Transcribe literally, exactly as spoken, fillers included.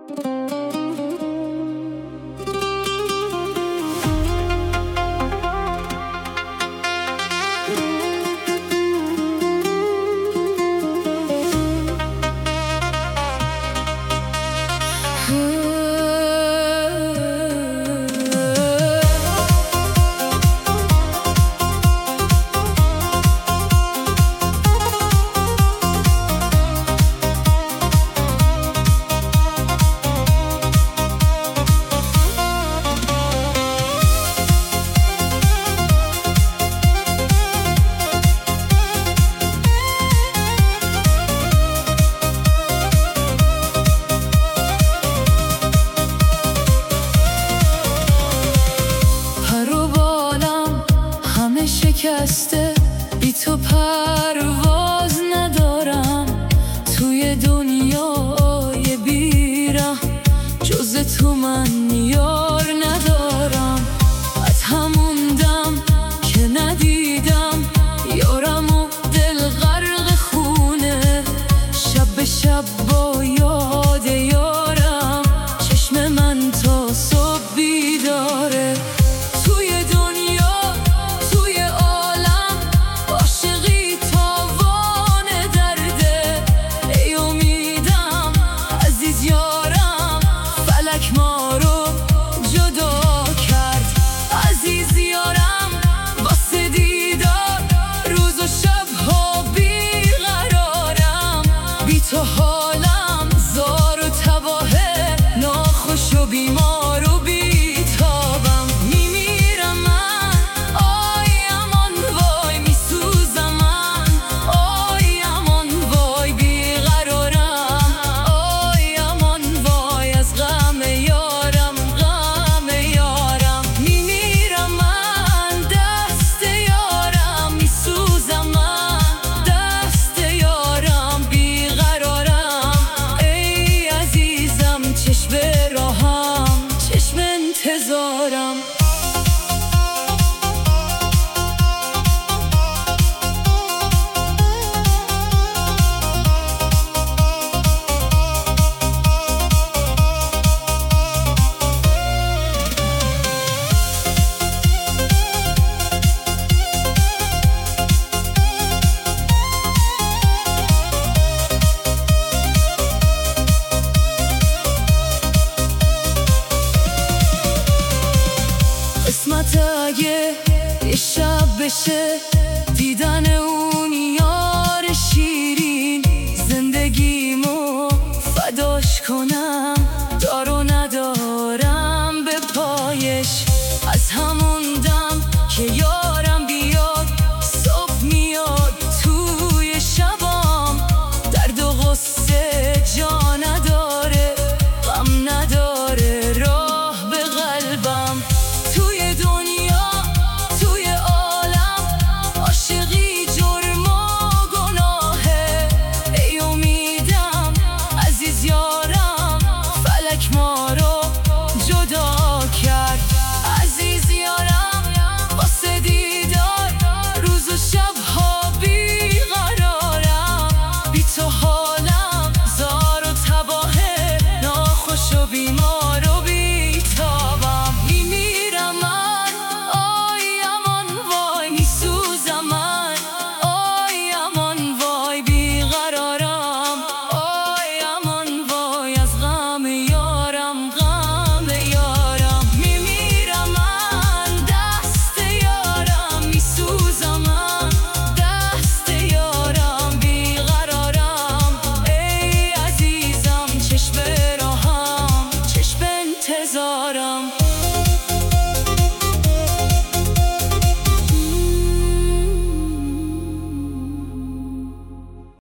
شکسته بی تو پرواز ندارم، توی دنیای بیرم جز تو من یار ندارم. از همون دم که ندیدم یارم و دل غرق خونه، شب به شب با یاد یارم چشم من تا صبح بیداره. ما رو جدا کرد عزیز یارم، واسه دیدار روز و شب ها بیقرارم. بی تو حالم زار و تباهه، ناخوش و بیمار و بیتابم. میمیرم من آی امان وای، میسوزم من آی امان وای، بیقرارم آی امان وای، از غم یارم غم یارم. میمیرم من دست یارم، میسوزم من دست یارم، بیقرارم ای عزیزم، چشم راهم چشم انتظارم. قسمت اگه یه شب بشه دیدن اون یار شیرین، زندگیمو فداش کنم دارو